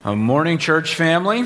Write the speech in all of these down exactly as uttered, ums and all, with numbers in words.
Uh, morning, church family.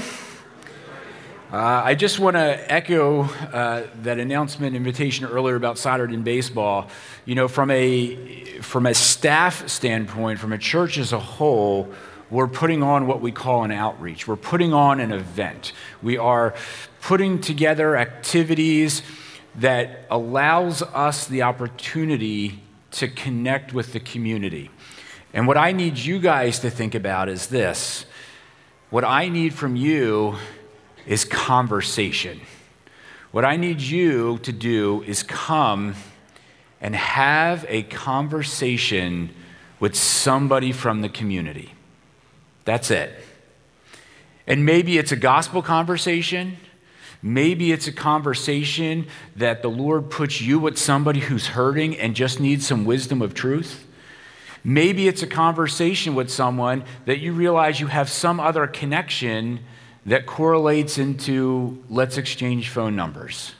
Uh, I just want to echo uh, that announcement invitation earlier about Saturday in baseball. You know, from a from a staff standpoint, from a church as a whole, we're putting on what we call an outreach. We're putting on an event. We are putting together activities that allows us the opportunity to connect with the community. And what I need you guys to think about is this. What I need from you is conversation. What I need you to do is come and have a conversation with somebody from the community. That's it. And maybe it's a gospel conversation. Maybe it's a conversation that the Lord puts you with somebody who's hurting and just needs some wisdom of truth. Maybe it's a conversation with someone that you realize you have some other connection that correlates into let's exchange phone numbers.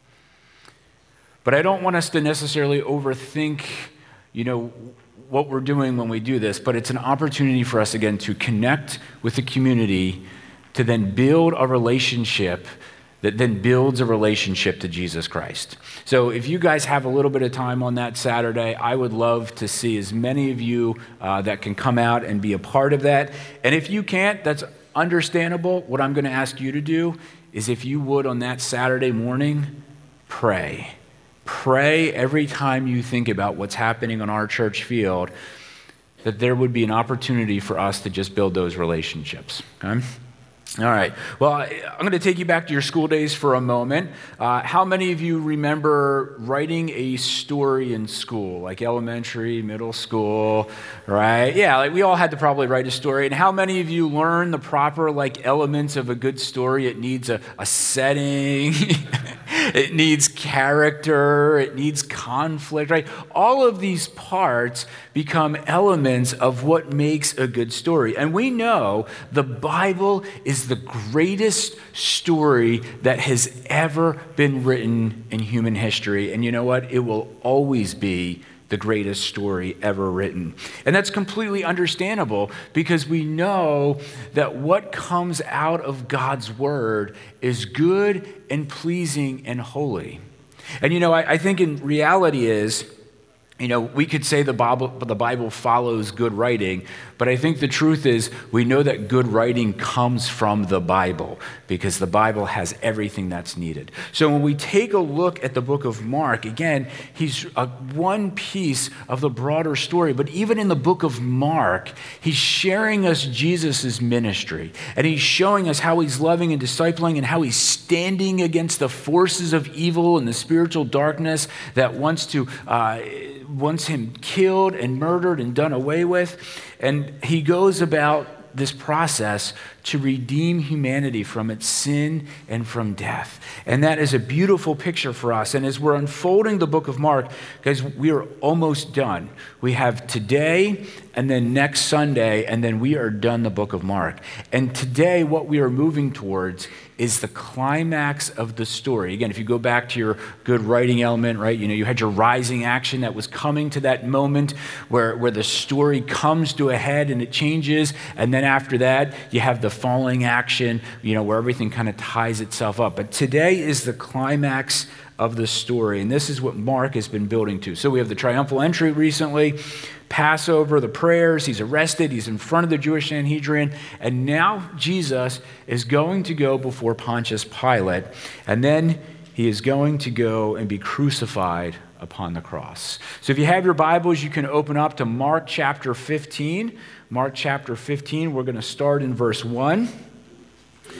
But I don't want us to necessarily overthink, you know, what we're doing when we do this, but it's an opportunity for us, again, to connect with the community, to then build a relationship that then builds a relationship to Jesus Christ. So if you guys have a little bit of time on that Saturday, I would love to see as many of you uh, that can come out and be a part of that. And if you can't, that's understandable. What I'm going to ask you to do is, if you would, on that Saturday morning, pray. Pray every time you think about what's happening on our church field, that there would be an opportunity for us to just build those relationships. Okay? All right. Well, I'm going to take you back to your school days for a moment. Uh, how many of you remember writing a story in school, like elementary, middle school, right? Yeah, like we all had to probably write a story. And how many of you learned the proper like elements of a good story? It needs a, a setting. It needs character. It needs conflict, right? All of these parts become elements of what makes a good story. And we know the Bible is the greatest story that has ever been written in human history. And you know what? It will always be the greatest story ever written. And that's completely understandable, because we know that what comes out of God's word is good and pleasing and holy. And you know, I, I think in reality is, you know, we could say the Bible, the Bible follows good writing, but I think the truth is we know that good writing comes from the Bible, because the Bible has everything that's needed. So when we take a look at the book of Mark, again, he's a, one piece of the broader story, but even in the book of Mark, he's sharing us Jesus' ministry, and he's showing us how he's loving and discipling and how he's standing against the forces of evil and the spiritual darkness that wants to uh, wants him killed and murdered and done away with. And he goes about this process to redeem humanity from its sin and from death. And that is a beautiful picture for us. And as we're unfolding the book of Mark, guys, we are almost done. We have today and then next Sunday, and then we are done the book of Mark. And today, what we are moving towards is the climax of the story. Again, if you go back to your good writing element, right, you know, you had your rising action that was coming to that moment where, where the story comes to a head and it changes. And then after that, you have the falling action, you know, where everything kind of ties itself up. But today is the climax of the story. And this is what Mark has been building to. So we have the triumphal entry recently, Passover, the prayers, he's arrested, he's in front of the Jewish Sanhedrin, and now Jesus is going to go before Pontius Pilate, and then he is going to go and be crucified upon the cross. So if you have your Bibles, you can open up to Mark chapter fifteen. Mark chapter fifteen, we're going to start in verse one. It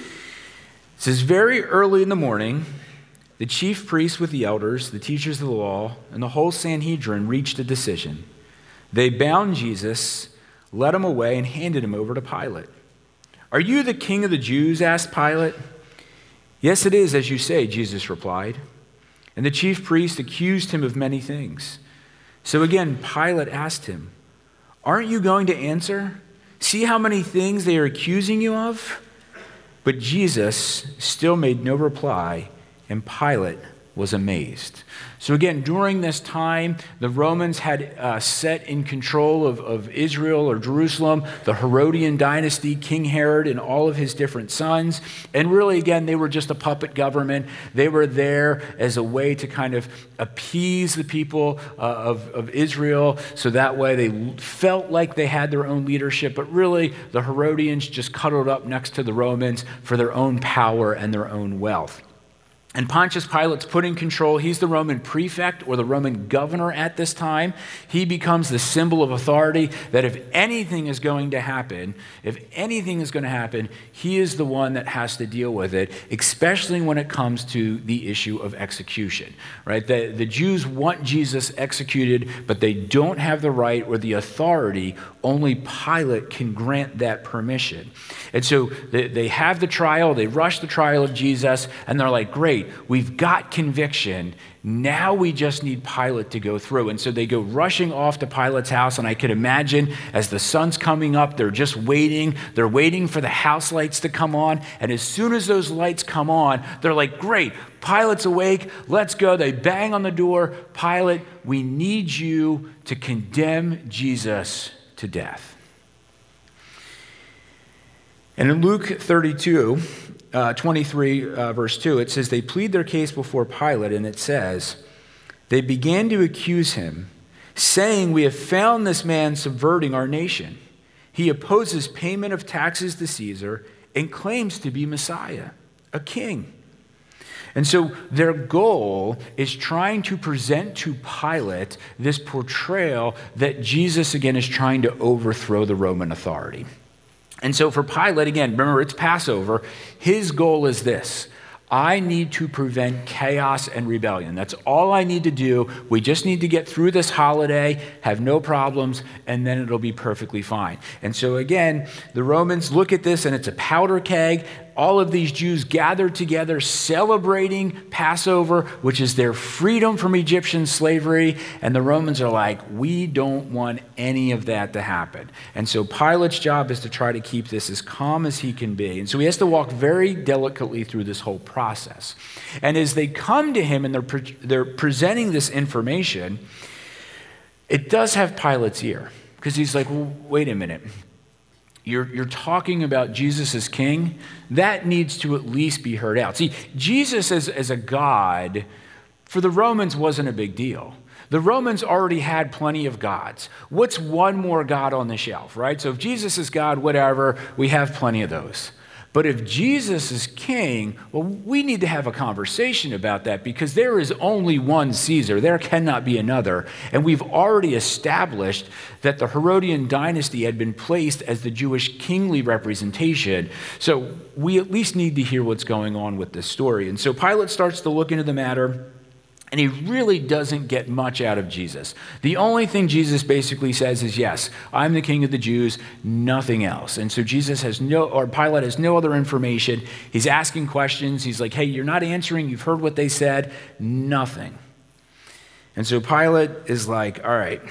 says, very early in the morning, the chief priests with the elders, the teachers of the law, and the whole Sanhedrin reached a decision. They bound Jesus, led him away, and handed him over to Pilate. Are you the king of the Jews? Asked Pilate. Yes, it is, as you say, Jesus replied. And the chief priest accused him of many things. So again, Pilate asked him, aren't you going to answer? See how many things they are accusing you of? But Jesus still made no reply, and Pilate was amazed. So again, during this time, the Romans had uh, set in control of, of Israel or Jerusalem, the Herodian dynasty, King Herod and all of his different sons. And really, again, they were just a puppet government. They were there as a way to kind of appease the people uh, of, of Israel, so that way they felt like they had their own leadership. But really, the Herodians just cuddled up next to the Romans for their own power and their own wealth. And Pontius Pilate's put in control. He's the Roman prefect or the Roman governor at this time. He becomes the symbol of authority that if anything is going to happen, if anything is going to happen, he is the one that has to deal with it, especially when it comes to the issue of execution, right? The, the Jews want Jesus executed, but they don't have the right or the authority. Only Pilate can grant that permission. And so they, they have the trial, they rush the trial of Jesus, and they're like, great, we've got conviction. Now we just need Pilate to go through. And so they go rushing off to Pilate's house, and I could imagine as the sun's coming up, they're just waiting. They're waiting for the house lights to come on, and as soon as those lights come on, they're like, great, Pilate's awake, let's go. They bang on the door. Pilate, we need you to condemn Jesus to death. And in Luke thirty-two, uh, twenty-three, uh, verse two, it says, they plead their case before Pilate, and it says, they began to accuse him, saying, we have found this man subverting our nation. He opposes payment of taxes to Caesar and claims to be Messiah, a king. And so their goal is trying to present to Pilate this portrayal that Jesus, again, is trying to overthrow the Roman authority. And so for Pilate, again, remember, it's Passover. His goal is this. I need to prevent chaos and rebellion. That's all I need to do. We just need to get through this holiday, have no problems, and then it'll be perfectly fine. And so again, the Romans look at this, and it's a powder keg. All of these Jews gathered together celebrating Passover, which is their freedom from Egyptian slavery. And the Romans are like, we don't want any of that to happen. And so Pilate's job is to try to keep this as calm as he can be. And so he has to walk very delicately through this whole process. And as they come to him and they're, pre- they're presenting this information, it does have Pilate's ear. Because he's like, well, wait a minute. You're, you're talking about Jesus as king. That needs to at least be heard out. See, Jesus as, as a god, for the Romans, wasn't a big deal. The Romans already had plenty of gods. What's one more god on the shelf, right? So if Jesus is God, whatever, we have plenty of those. But if Jesus is king, well, we need to have a conversation about that because there is only one Caesar. There cannot be another. And we've already established that the Herodian dynasty had been placed as the Jewish kingly representation. So we at least need to hear what's going on with this story. And so Pilate starts to look into the matter. And he really doesn't get much out of Jesus. The only thing Jesus basically says is, yes, I'm the king of the Jews, nothing else. And so Jesus has no, or Pilate has no other information. He's asking questions. He's like, hey, you're not answering. You've heard what they said. Nothing. And so Pilate is like, all right,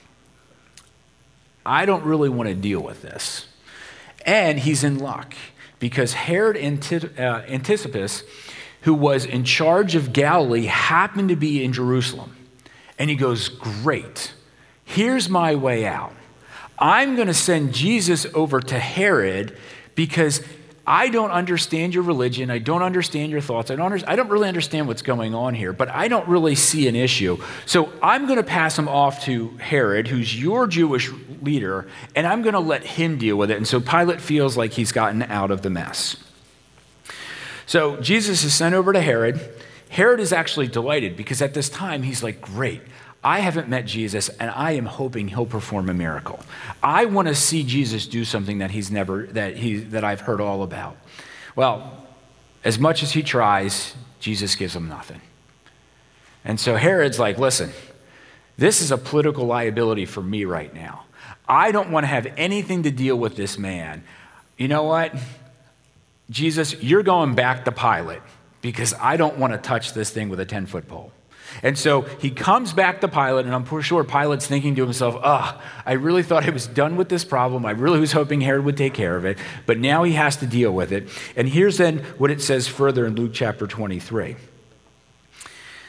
I don't really want to deal with this. And he's in luck because Herod Antip- uh, Antipas, who was in charge of Galilee, happened to be in Jerusalem. And he goes, great, here's my way out. I'm going to send Jesus over to Herod because I don't understand your religion. I don't understand your thoughts. I don't, under- I don't really understand what's going on here, but I don't really see an issue. So I'm going to pass him off to Herod, who's your Jewish leader, and I'm going to let him deal with it. And so Pilate feels like he's gotten out of the mess. So Jesus is sent over to Herod. Herod is actually delighted because at this time he's like, great, I haven't met Jesus and I am hoping he'll perform a miracle. I want to see Jesus do something that he's never, that he, that I've heard all about. Well, as much as he tries, Jesus gives him nothing. And so Herod's like, listen, this is a political liability for me right now. I don't want to have anything to deal with this man. You know what? Jesus, you're going back to Pilate because I don't want to touch this thing with a ten-foot pole. And so he comes back to Pilate, and I'm pretty sure Pilate's thinking to himself, ah, oh, I really thought I was done with this problem. I really was hoping Herod would take care of it, but now he has to deal with it. And here's then what it says further in Luke chapter twenty-three.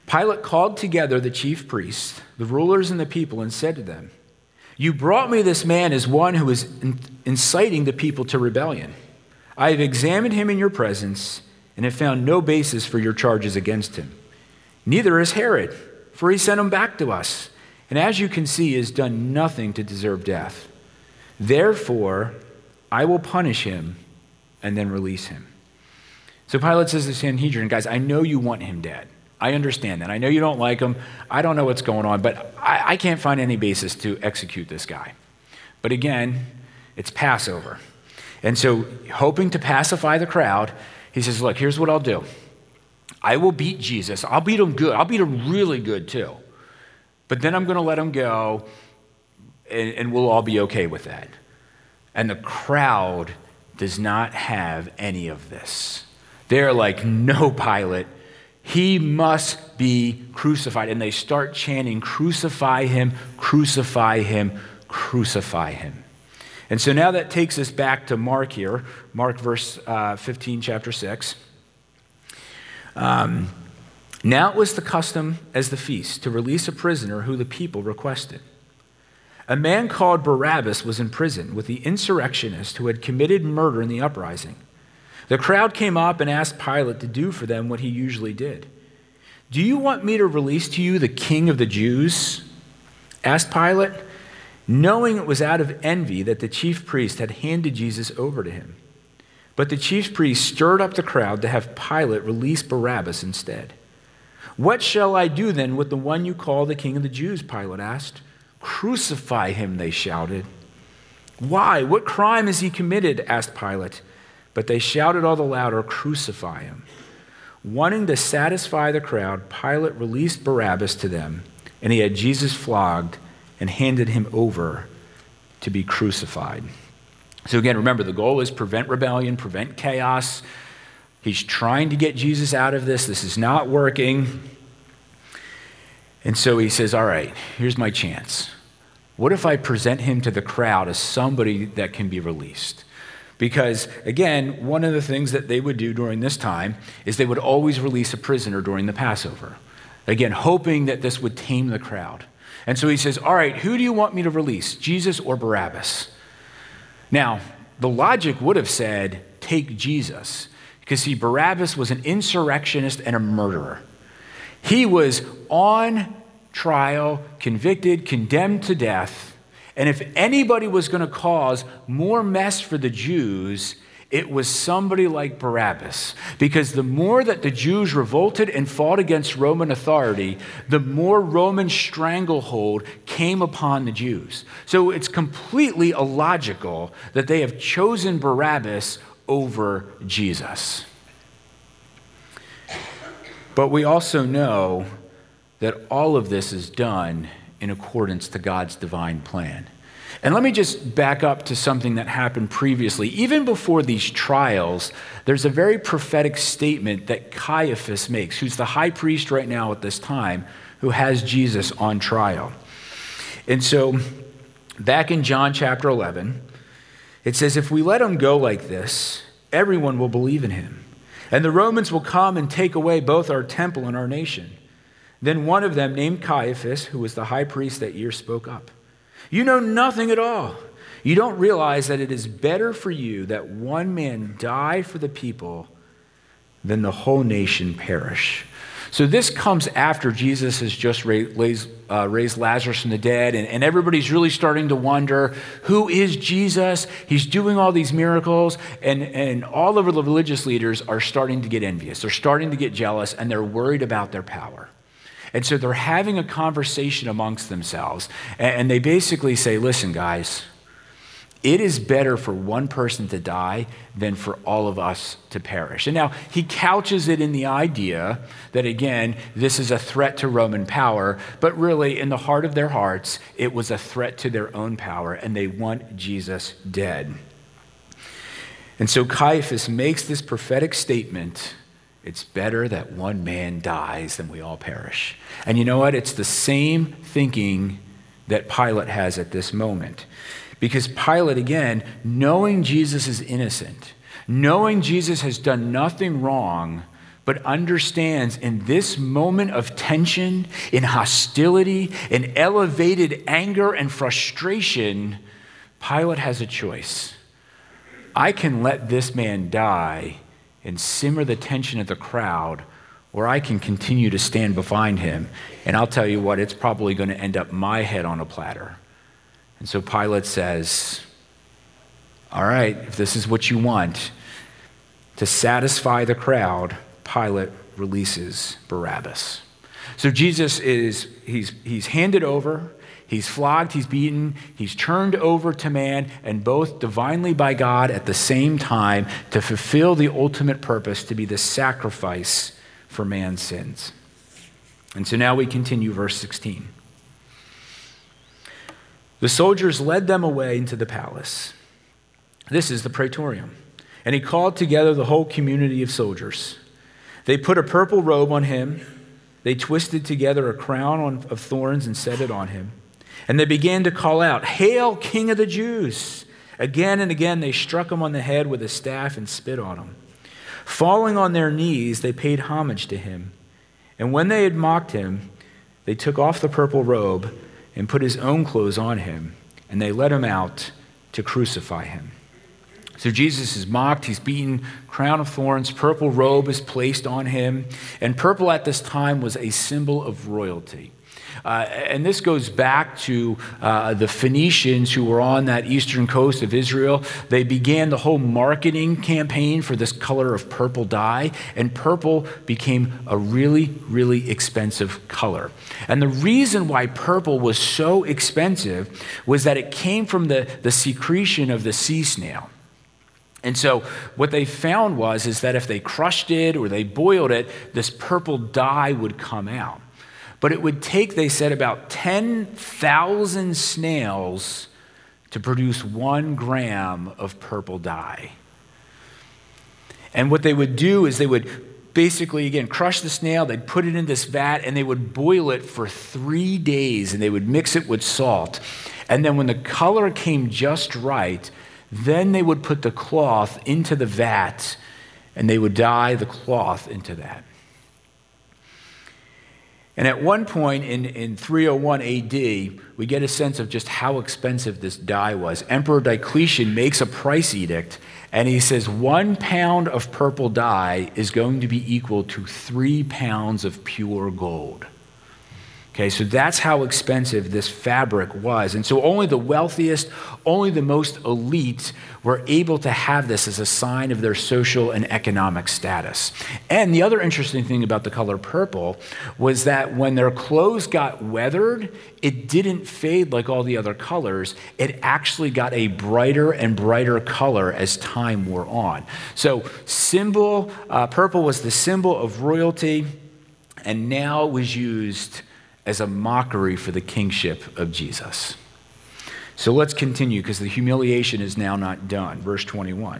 Pilate called together the chief priests, the rulers, and the people and said to them, "You brought me this man as one who is inciting the people to rebellion. I have examined him in your presence and have found no basis for your charges against him. Neither has Herod, for he sent him back to us, and as you can see, has done nothing to deserve death. Therefore, I will punish him and then release him." So Pilate says to the Sanhedrin, "Guys, I know you want him dead. I understand that. I know you don't like him. I don't know what's going on, but I, I can't find any basis to execute this guy." But again, it's Passover. And so, hoping to pacify the crowd, he says, "Look, here's what I'll do. I will beat Jesus. I'll beat him good. I'll beat him really good too. But then I'm going to let him go, and, and we'll all be okay with that." And the crowd does not have any of this. They're like, "No, Pilate. He must be crucified." And they start chanting, "Crucify him, crucify him, crucify him." And so now that takes us back to Mark here, Mark verse uh, fifteen, chapter six. Um, now it was the custom as the feast to release a prisoner who the people requested. A man called Barabbas was in prison with the insurrectionist who had committed murder in the uprising. The crowd came up and asked Pilate to do for them what he usually did. "Do you want me to release to you the king of the Jews?" asked Pilate, knowing it was out of envy that the chief priest had handed Jesus over to him. But the chief priest stirred up the crowd to have Pilate release Barabbas instead. "What shall I do then with the one you call the king of the Jews?" Pilate asked. "Crucify him," they shouted. "Why? What crime has he committed?" asked Pilate. But they shouted all the louder, "Crucify him." Wanting to satisfy the crowd, Pilate released Barabbas to them, and he had Jesus flogged and handed him over to be crucified. So again, remember, the goal is prevent rebellion, prevent chaos. He's trying to get Jesus out of this. This is not working. And so he says, all right, here's my chance. What if I present him to the crowd as somebody that can be released? Because, again, one of the things that they would do during this time is they would always release a prisoner during the Passover. Again, hoping that this would tame the crowd. And so he says, all right, who do you want me to release, Jesus or Barabbas? Now, the logic would have said, take Jesus. Because, see, Barabbas was an insurrectionist and a murderer. He was on trial, convicted, condemned to death. And if anybody was going to cause more mess for the Jews, it was somebody like Barabbas. Because the more that the Jews revolted and fought against Roman authority, the more Roman stranglehold came upon the Jews. So it's completely illogical that they have chosen Barabbas over Jesus. But we also know that all of this is done in accordance to God's divine plan. And let me just back up to something that happened previously. Even before these trials, there's a very prophetic statement that Caiaphas makes, who's the high priest right now at this time, who has Jesus on trial. And so, back in John chapter eleven, it says, if we let him go like this, everyone will believe in him. And the Romans will come and take away both our temple and our nation. Then one of them, named Caiaphas, who was the high priest that year, spoke up. You know nothing at all. You don't realize that it is better for you that one man die for the people than the whole nation perish. So this comes after Jesus has just raised, uh, raised Lazarus from the dead, and, and everybody's really starting to wonder, who is Jesus? He's doing all these miracles, and, and all of the religious leaders are starting to get envious. They're starting to get jealous, and they're worried about their power. And so they're having a conversation amongst themselves, and they basically say, listen, guys, it is better for one person to die than for all of us to perish. And now he couches it in the idea that, again, this is a threat to Roman power, but really in the heart of their hearts, it was a threat to their own power, and they want Jesus dead. And so Caiaphas makes this prophetic statement, it's better that one man dies than we all perish. And you know what? It's the same thinking that Pilate has at this moment. Because Pilate, again, knowing Jesus is innocent, knowing Jesus has done nothing wrong, but understands in this moment of tension, in hostility, in elevated anger and frustration, Pilate has a choice. I can let this man die and simmer the tension of the crowd, or I can continue to stand behind him. And I'll tell you what, it's probably going to end up my head on a platter. And so Pilate says, all right, if this is what you want, to satisfy the crowd, Pilate releases Barabbas. So Jesus is, he's, he's handed over, he's flogged, he's beaten, he's turned over to man, and both divinely by God at the same time to fulfill the ultimate purpose, to be the sacrifice for man's sins. And so now we continue verse sixteen. The soldiers led them away into the palace. This is the praetorium. And he called together the whole community of soldiers. They put a purple robe on him. They twisted together a crown of thorns and set it on him. And they began to call out, "Hail, King of the Jews!" Again and again they struck him on the head with a staff and spit on him. Falling on their knees, they paid homage to him. And when they had mocked him, they took off the purple robe and put his own clothes on him, and they led him out to crucify him. So Jesus is mocked, he's beaten, crown of thorns, purple robe is placed on him. And purple at this time was a symbol of royalty. Uh, and this goes back to uh, the Phoenicians who were on that eastern coast of Israel. They began the whole marketing campaign for this color of purple dye, and purple became a really, really expensive color. And the reason why purple was so expensive was that it came from the, the secretion of the sea snail. And so what they found was is that if they crushed it or they boiled it, this purple dye would come out. But it would take, they said, about ten thousand snails to produce one gram of purple dye. And what they would do is they would basically, again, crush the snail, they'd put it in this vat, and they would boil it for three days, and they would mix it with salt. And then when the color came just right, then they would put the cloth into the vat, and they would dye the cloth into that. And at one point in, in three oh one A D, we get a sense of just how expensive this dye was. Emperor Diocletian makes a price edict, and he says one pound of purple dye is going to be equal to three pounds of pure gold. Okay, so that's how expensive this fabric was. And so only the wealthiest, only the most elite were able to have this as a sign of their social and economic status. And the other interesting thing about the color purple was that when their clothes got weathered, it didn't fade like all the other colors. It actually got a brighter and brighter color as time wore on. So symbol, uh, purple was the symbol of royalty, and now was used as a mockery for the kingship of Jesus. So let's continue, because the humiliation is now not done. Verse twenty-one.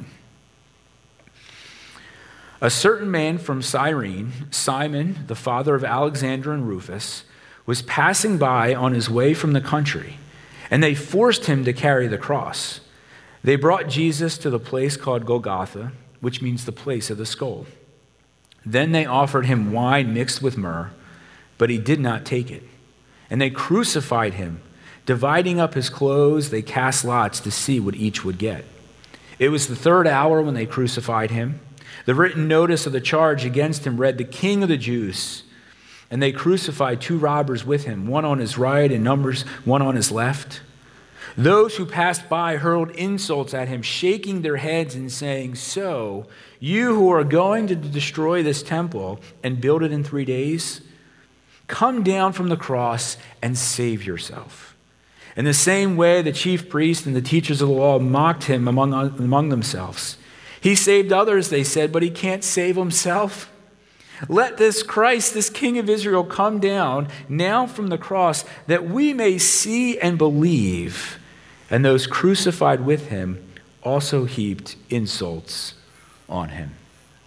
A certain man from Cyrene, Simon, the father of Alexander and Rufus, was passing by on his way from the country, and they forced him to carry the cross. They brought Jesus to the place called Golgotha, which means the place of the skull. Then they offered him wine mixed with myrrh, but he did not take it. And they crucified him. Dividing up his clothes, they cast lots to see what each would get. It was the third hour when they crucified him. The written notice of the charge against him read, "The King of the Jews." And they crucified two robbers with him, one on his right and numbers one on his left. Those who passed by hurled insults at him, shaking their heads and saying, "So, you who are going to destroy this temple and build it in three days, come down from the cross and save yourself." In the same way, the chief priests and the teachers of the law mocked him among, among themselves. He saved others, they said, but he can't save himself. Let this Christ, this King of Israel, come down now from the cross, that we may see and believe. And those crucified with him also heaped insults on him.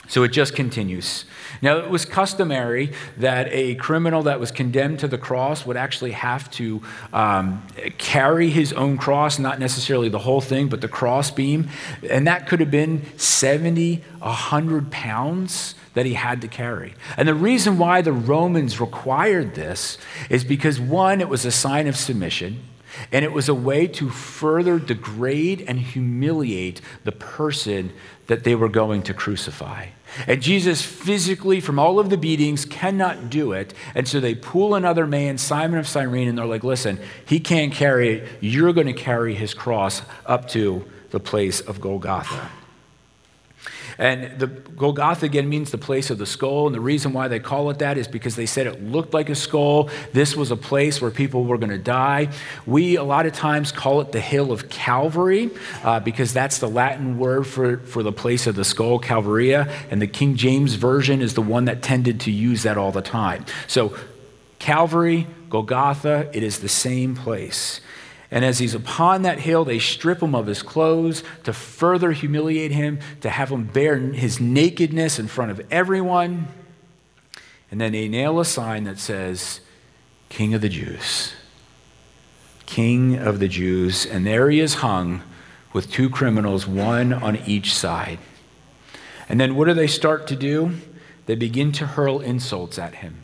So it just continues. Now, it was customary that a criminal that was condemned to the cross would actually have to um, carry his own cross, not necessarily the whole thing, but the cross beam. And that could have been seventy, one hundred pounds that he had to carry. And the reason why the Romans required this is because, one, it was a sign of submission, and it was a way to further degrade and humiliate the person that they were going to crucify. And Jesus physically, from all of the beatings, cannot do it. And so they pull another man, Simon of Cyrene, and they're like, listen, he can't carry it. You're going to carry his cross up to the place of Golgotha. And the Golgotha, again, means the place of the skull. And the reason why they call it that is because they said it looked like a skull. This was a place where people were going to die. We, a lot of times, call it the Hill of Calvary uh, because that's the Latin word for, for the place of the skull, Calvaria. And the King James Version is the one that tended to use that all the time. So Calvary, Golgotha, it is the same place. And as he's upon that hill, they strip him of his clothes to further humiliate him, to have him bear his nakedness in front of everyone. And then they nail a sign that says, King of the Jews. King of the Jews. And there he is hung with two criminals, one on each side. And then what do they start to do? They begin to hurl insults at him.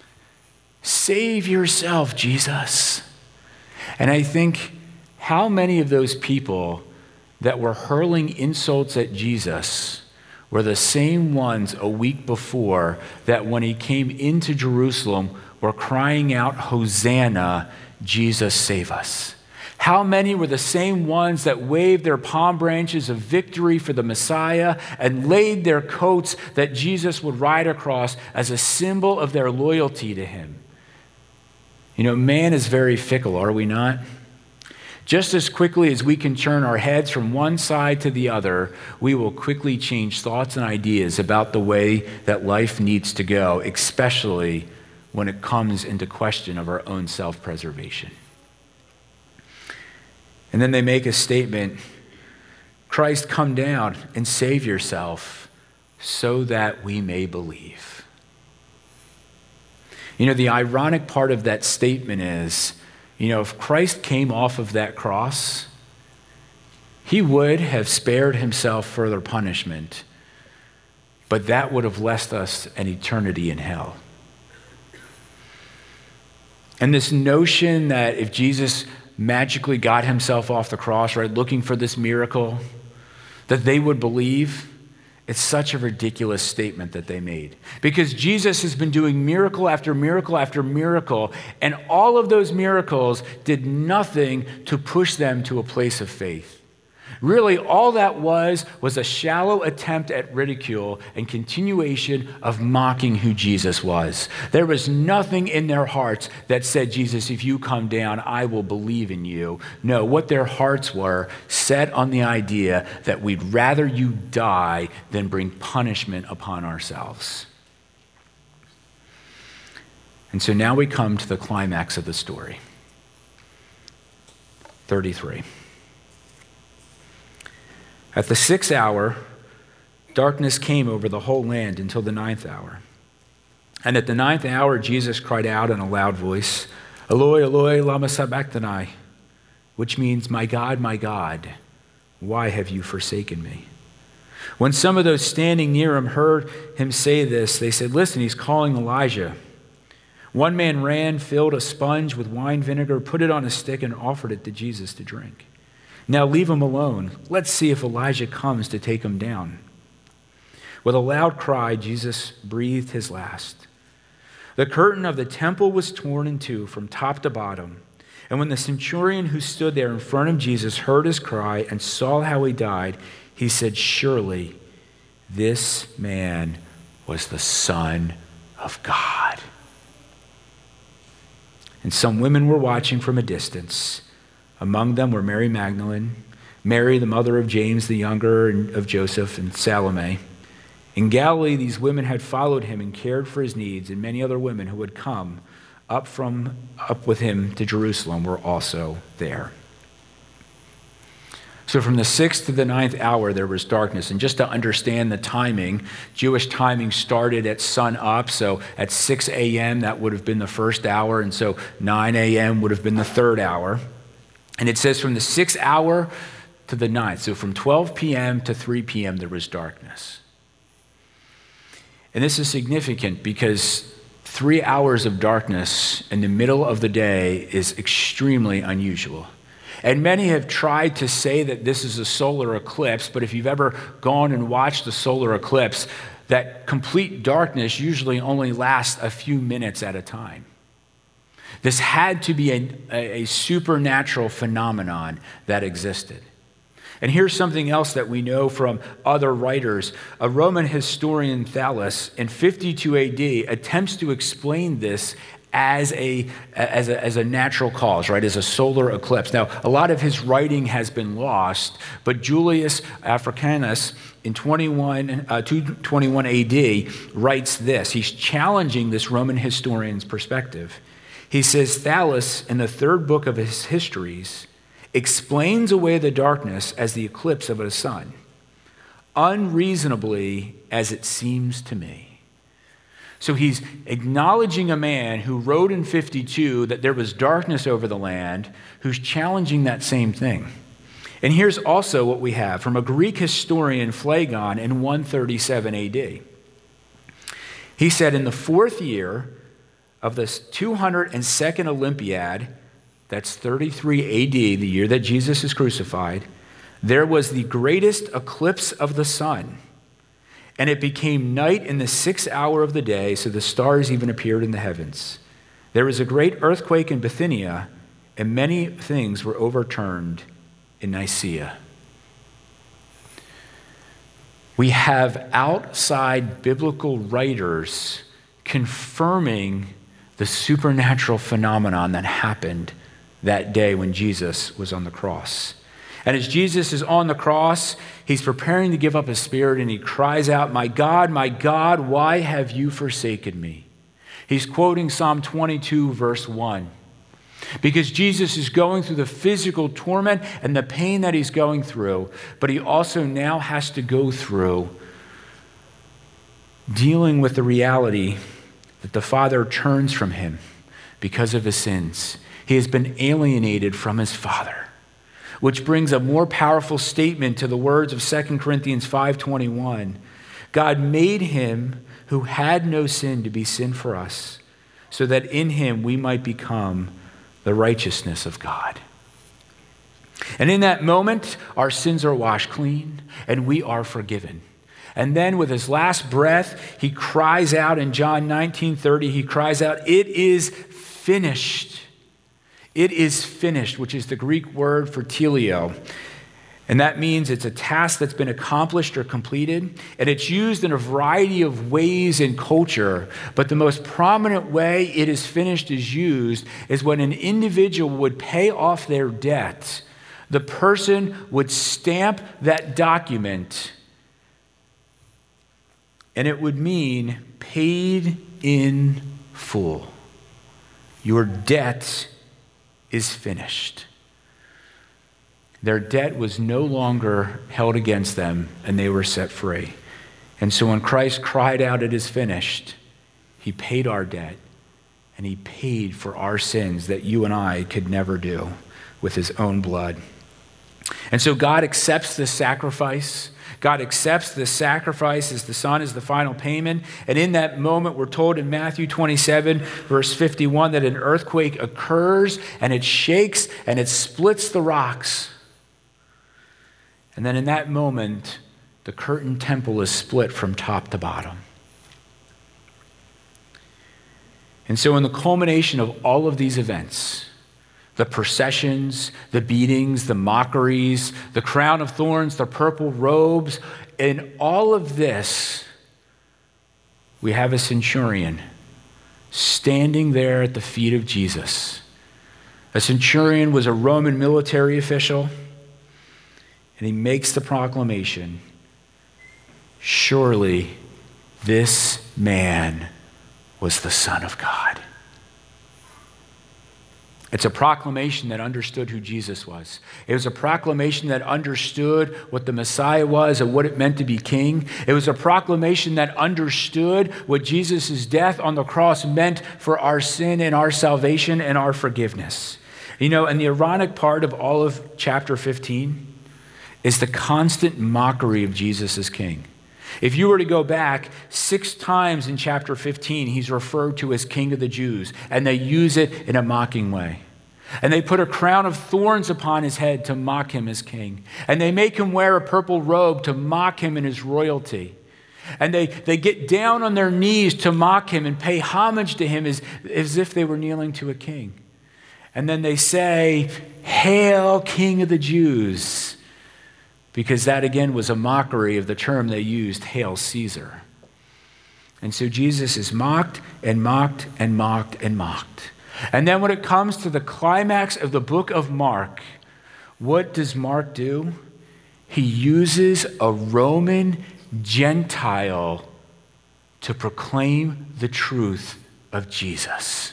Save yourself, Jesus. And I think, how many of those people that were hurling insults at Jesus were the same ones a week before that when he came into Jerusalem were crying out, Hosanna, Jesus, save us? How many were the same ones that waved their palm branches of victory for the Messiah and laid their coats that Jesus would ride across as a symbol of their loyalty to him? You know, man is very fickle, are we not? Just as quickly as we can turn our heads from one side to the other, we will quickly change thoughts and ideas about the way that life needs to go, especially when it comes into question of our own self-preservation. And then they make a statement, Christ, come down and save yourself so that we may believe. You know, the ironic part of that statement is, you know, if Christ came off of that cross, he would have spared himself further punishment, but that would have left us an eternity in hell. And this notion that if Jesus magically got himself off the cross, right, looking for this miracle, that they would believe, it's such a ridiculous statement that they made. Because Jesus has been doing miracle after miracle after miracle, and all of those miracles did nothing to push them to a place of faith. Really, all that was was a shallow attempt at ridicule and continuation of mocking who Jesus was. There was nothing in their hearts that said, Jesus, if you come down, I will believe in you. No, what their hearts were set on the idea that we'd rather you die than bring punishment upon ourselves. And so now we come to the climax of the story. thirty-three. At the sixth hour, darkness came over the whole land until the ninth hour. And at the ninth hour, Jesus cried out in a loud voice, Eloi, Eloi, lama sabachthani, which means, my God, my God, why have you forsaken me? When some of those standing near him heard him say this, they said, listen, he's calling Elijah. One man ran, filled a sponge with wine vinegar, put it on a stick, and offered it to Jesus to drink. Now leave him alone. Let's see if Elijah comes to take him down. With a loud cry, Jesus breathed his last. The curtain of the temple was torn in two from top to bottom. And when the centurion who stood there in front of Jesus heard his cry and saw how he died, he said, surely this man was the Son of God. And some women were watching from a distance. Among them were Mary Magdalene, Mary, the mother of James the younger, and of Joseph, and Salome. In Galilee, these women had followed him and cared for his needs, and many other women who had come up from up with him to Jerusalem were also there. So from the sixth to the ninth hour, there was darkness. And just to understand the timing, Jewish timing started at sun up. So at six a.m., that would have been the first hour. And so nine a.m. would have been the third hour. And it says from the sixth hour to the ninth. So from twelve p.m. to three p.m., there was darkness. And this is significant because three hours of darkness in the middle of the day is extremely unusual. And many have tried to say that this is a solar eclipse, but if you've ever gone and watched the solar eclipse, that complete darkness usually only lasts a few minutes at a time. This had to be a, a, a supernatural phenomenon that existed. And here's something else that we know from other writers. A Roman historian, Thallus, in fifty-two A D, attempts to explain this as a, as a, as a natural cause, right, as a solar eclipse. Now, a lot of his writing has been lost, but Julius Africanus in twenty-one, uh, two twenty-one A D writes this. He's challenging this Roman historian's perspective. He says, Thallus, in the third book of his histories, explains away the darkness as the eclipse of a sun, unreasonably as it seems to me. So he's acknowledging a man who wrote in fifty-two that there was darkness over the land, who's challenging that same thing. And here's also what we have from a Greek historian, Phlegon, in one thirty-seven A D. He said, in the fourth year of the two hundred second Olympiad, that's thirty-three A D, the year that Jesus is crucified, there was the greatest eclipse of the sun. And it became night in the sixth hour of the day, so the stars even appeared in the heavens. There was a great earthquake in Bithynia, and many things were overturned in Nicaea. We have outside biblical writers confirming the supernatural phenomenon that happened that day when Jesus was on the cross. And as Jesus is on the cross, he's preparing to give up his spirit, and he cries out, "My God, my God, why have you forsaken me?" He's quoting Psalm twenty-two, verse one. Because Jesus is going through the physical torment and the pain that he's going through, but he also now has to go through dealing with the reality that the Father turns from him because of his sins. He has been alienated from his Father, which brings a more powerful statement to the words of Second Corinthians five twenty-one. God made him who had no sin to be sin for us, so that in him we might become the righteousness of God. And in that moment, our sins are washed clean and we are forgiven. And then with his last breath, he cries out in John nineteen thirty, he cries out, "It is finished." It is finished, which is the Greek word for teleo. And that means it's a task that's been accomplished or completed. And it's used in a variety of ways in culture. But the most prominent way it is finished is used is when an individual would pay off their debt. The person would stamp that document, and it would mean paid in full. Your debt is finished. Their debt was no longer held against them, and they were set free. And so when Christ cried out, "It is finished," he paid our debt, and he paid for our sins that you and I could never do with his own blood. And so God accepts this sacrifice. God accepts the sacrifice as the Son is the final payment. And in that moment, we're told in Matthew twenty-seven, verse fifty-one, that an earthquake occurs and it shakes and it splits the rocks. And then in that moment, the curtain temple is split from top to bottom. And so in the culmination of all of these events, the processions, the beatings, the mockeries, the crown of thorns, the purple robes, in all of this, we have a centurion standing there at the feet of Jesus. A centurion was a Roman military official, and he makes the proclamation, "Surely this man was the Son of God." It's a proclamation that understood who Jesus was. It was a proclamation that understood what the Messiah was and what it meant to be king. It was a proclamation that understood what Jesus' death on the cross meant for our sin and our salvation and our forgiveness. You know, and the ironic part of all of chapter fifteen is the constant mockery of Jesus as king. If you were to go back, six times in chapter fifteen, he's referred to as King of the Jews, and they use it in a mocking way. And they put a crown of thorns upon his head to mock him as king. And they make him wear a purple robe to mock him in his royalty. And they, they get down on their knees to mock him and pay homage to him as, as if they were kneeling to a king. And then they say, "Hail, King of the Jews," because that again was a mockery of the term they used, "Hail Caesar." And so Jesus is mocked and mocked and mocked and mocked. And then when it comes to the climax of the book of Mark, what does Mark do? He uses a Roman Gentile to proclaim the truth of Jesus.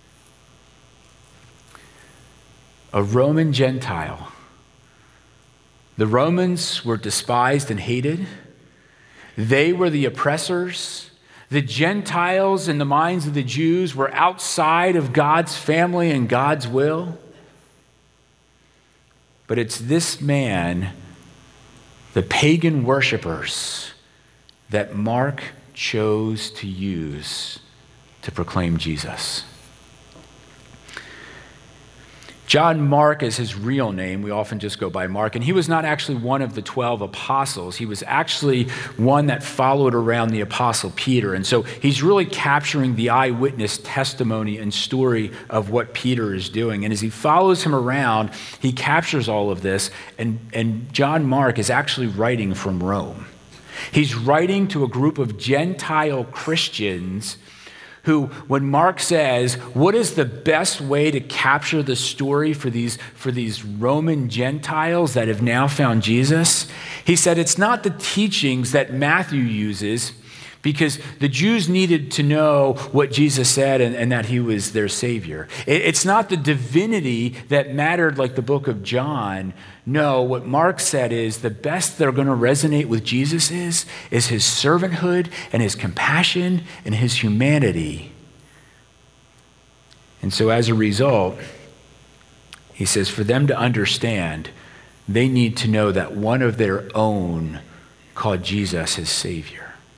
A Roman Gentile. The Romans were despised and hated. They were the oppressors. The Gentiles, in the minds of the Jews, were outside of God's family and God's will. But it's this man, the pagan worshipers, that Mark chose to use to proclaim Jesus. John Mark is his real name. We often just go by Mark. And he was not actually one of the twelve apostles. He was actually one that followed around the apostle Peter. And so he's really capturing the eyewitness testimony and story of what Peter is doing. And as he follows him around, he captures all of this. And, and John Mark is actually writing from Rome. He's writing to a group of Gentile Christians who, when Mark says, what is the best way to capture the story for these, for these Roman Gentiles that have now found Jesus? He said, it's not the teachings that Matthew uses, because the Jews needed to know what Jesus said and, and that he was their Savior. It, it's not the divinity that mattered like the book of John. No, what Mark said is the best they're going to resonate with Jesus is, is his servanthood and his compassion and his humanity. And so as a result, he says for them to understand, they need to know that one of their own called Jesus his Savior.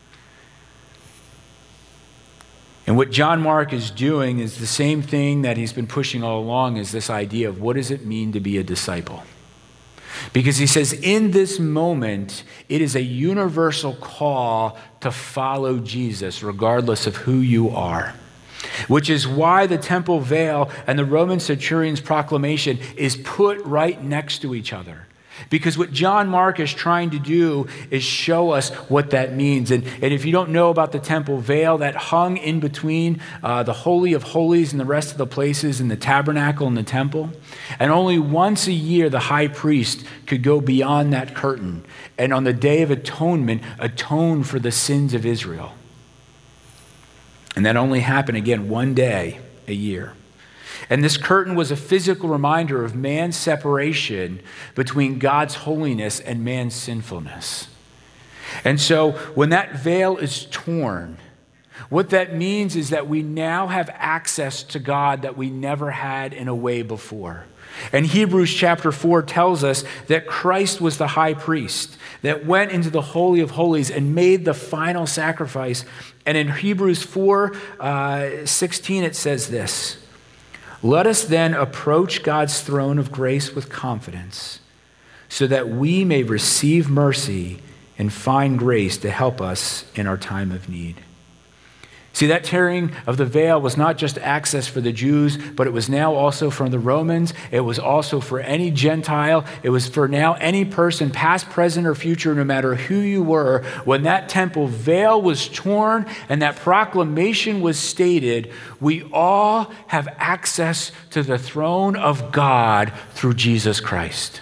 And what John Mark is doing is the same thing that he's been pushing all along, is this idea of what does it mean to be a disciple? Because he says in this moment, it is a universal call to follow Jesus regardless of who you are. Which is why the temple veil and the Roman centurion's proclamation is put right next to each other. Because what John Mark is trying to do is show us what that means. And, and if you don't know about the temple veil that hung in between uh, the Holy of Holies and the rest of the places in the tabernacle and the temple, and only once a year the high priest could go beyond that curtain and on the Day of Atonement atone for the sins of Israel. And that only happened again one day a year. And this curtain was a physical reminder of man's separation between God's holiness and man's sinfulness. And so when that veil is torn, what that means is that we now have access to God that we never had in a way before. And Hebrews chapter four tells us that Christ was the high priest that went into the Holy of Holies and made the final sacrifice. And in Hebrews four sixteen, it says this: let us then approach God's throne of grace with confidence, so that we may receive mercy and find grace to help us in our time of need. See, that tearing of the veil was not just access for the Jews, but it was now also for the Romans. It was also for any Gentile. It was for now any person, past, present, or future, no matter who you were. When that temple veil was torn and that proclamation was stated, we all have access to the throne of God through Jesus Christ.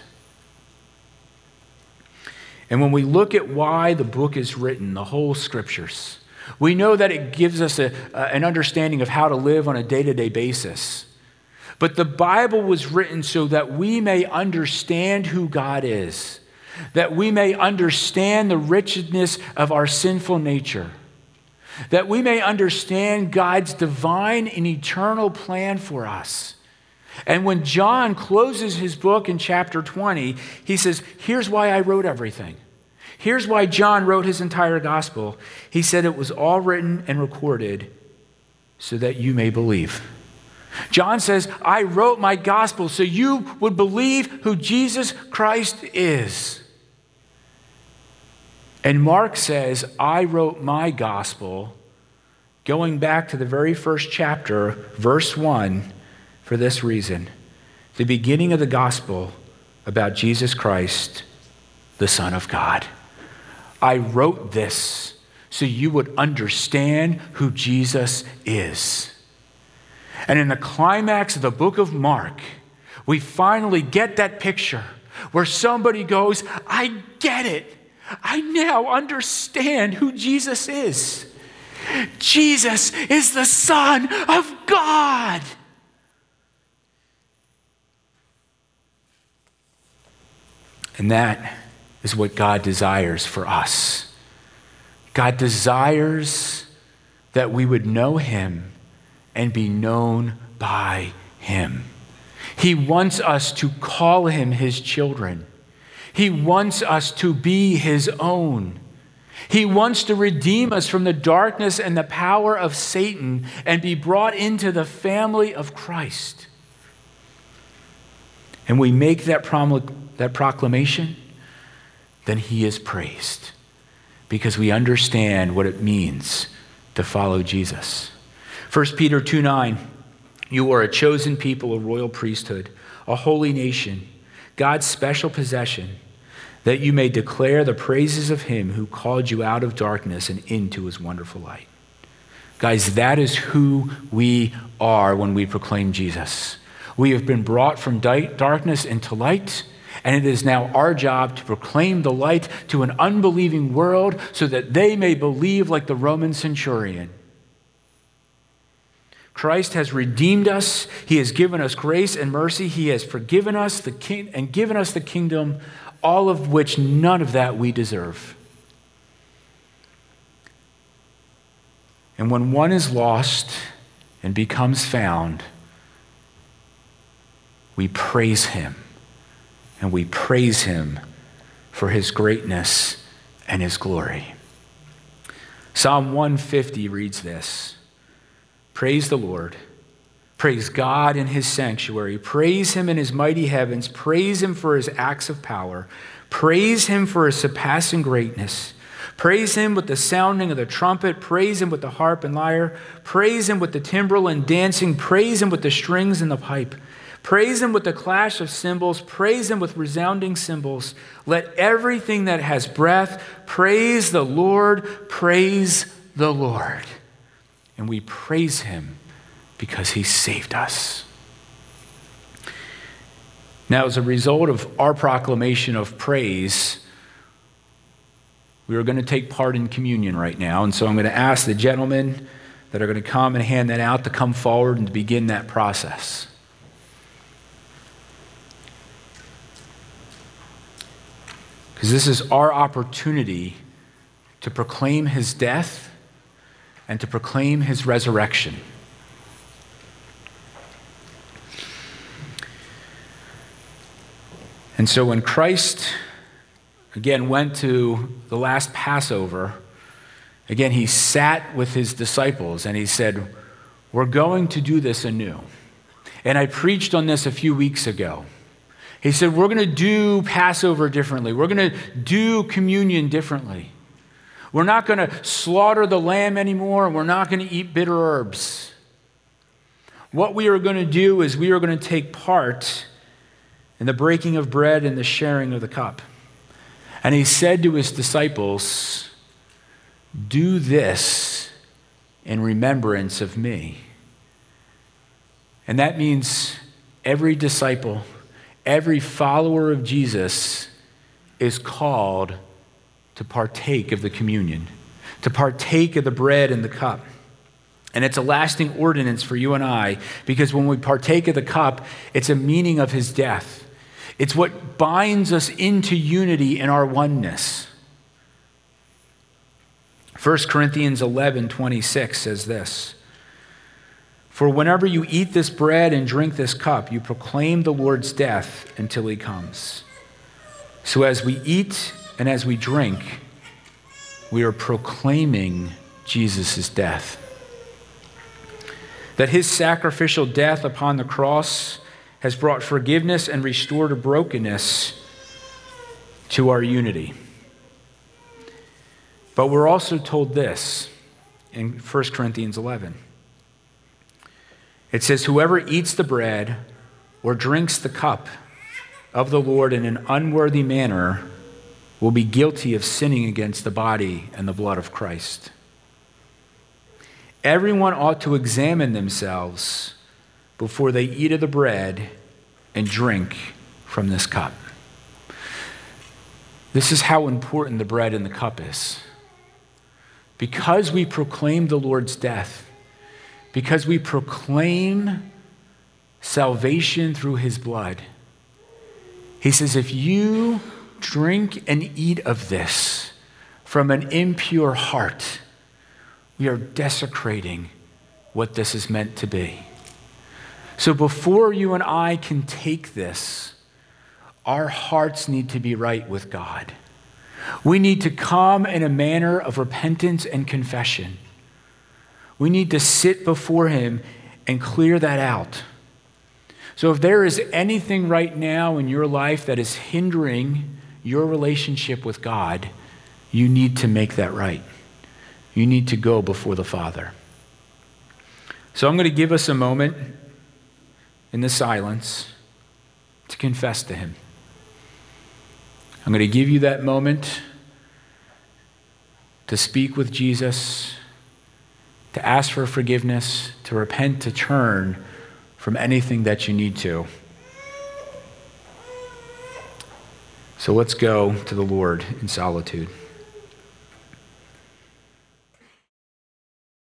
And when we look at why the book is written, the whole scriptures, we know that it gives us a, uh, an understanding of how to live on a day-to-day basis. But the Bible was written so that we may understand who God is, that we may understand the richness of our sinful nature, that we may understand God's divine and eternal plan for us. And when John closes his book in chapter twenty, he says, here's why I wrote everything. Here's why John wrote his entire gospel. He said it was all written and recorded so that you may believe. John says, I wrote my gospel so you would believe who Jesus Christ is. And Mark says, I wrote my gospel going back to the very first chapter, verse one, for this reason. The beginning of the gospel about Jesus Christ, the Son of God. I wrote this so you would understand who Jesus is. And in the climax of the book of Mark, we finally get that picture where somebody goes, I get it. I now understand who Jesus is. Jesus is the Son of God. And that is what God desires for us. God desires that we would know him and be known by him. He wants us to call him his children. He wants us to be his own. He wants to redeem us from the darkness and the power of Satan and be brought into the family of Christ. And we make that, prom- that proclamation, then he is praised because we understand what it means to follow Jesus. First Peter two nine, you are a chosen people, a royal priesthood, a holy nation, God's special possession, that you may declare the praises of him who called you out of darkness and into his wonderful light. Guys, that is who we are when we proclaim Jesus. We have been brought from darkness into light, and it is now our job to proclaim the light to an unbelieving world so that they may believe like the Roman centurion. Christ has redeemed us. He has given us grace and mercy. He has forgiven us the king and given us the kingdom, all of which none of that we deserve. And when one is lost and becomes found, we praise him. And we praise him for his greatness and his glory. Psalm one fifty reads this. Praise the Lord. Praise God in his sanctuary. Praise him in his mighty heavens. Praise him for his acts of power. Praise him for his surpassing greatness. Praise him with the sounding of the trumpet. Praise him with the harp and lyre. Praise him with the timbrel and dancing. Praise him with the strings and the pipe. Praise him with the clash of cymbals. Praise him with resounding cymbals. Let everything that has breath praise the Lord. Praise the Lord. And we praise him because he saved us. Now, as a result of our proclamation of praise, we are going to take part in communion right now. And so I'm going to ask the gentlemen that are going to come and hand that out to come forward and to begin that process. Because this is our opportunity to proclaim his death and to proclaim his resurrection. And so when Christ, again, went to the last Passover, again, he sat with his disciples and he said, we're going to do this anew. And I preached on this a few weeks ago. He said, we're going to do Passover differently. We're going to do communion differently. We're not going to slaughter the lamb anymore, and we're not going to eat bitter herbs. What we are going to do is we are going to take part in the breaking of bread and the sharing of the cup. And he said to his disciples, do this in remembrance of me. And that means every disciple, every follower of Jesus is called to partake of the communion, to partake of the bread and the cup. And it's a lasting ordinance for you and I, because when we partake of the cup, it's a meaning of his death. It's what binds us into unity in our oneness. First Corinthians eleven twenty-six says this, "For whenever you eat this bread and drink this cup, you proclaim the Lord's death until he comes. So as we eat and as we drink, we are proclaiming Jesus' death. That his sacrificial death upon the cross has brought forgiveness and restored a brokenness to our unity." But we're also told this in First Corinthians eleven. It says, "Whoever eats the bread or drinks the cup of the Lord in an unworthy manner will be guilty of sinning against the body and the blood of Christ. Everyone ought to examine themselves before they eat of the bread and drink from this cup." This is how important the bread and the cup is. Because we proclaim the Lord's death, because we proclaim salvation through his blood, he says, if you drink and eat of this from an impure heart, we are desecrating what this is meant to be. So before you and I can take this, our hearts need to be right with God. We need to come in a manner of repentance and confession. We need to sit before him and clear that out. So if there is anything right now in your life that is hindering your relationship with God, you need to make that right. You need to go before the Father. So I'm going to give us a moment in the silence to confess to him. I'm going to give you that moment to speak with Jesus, to ask for forgiveness, to repent, to turn from anything that you need to. So let's go to the Lord in solitude.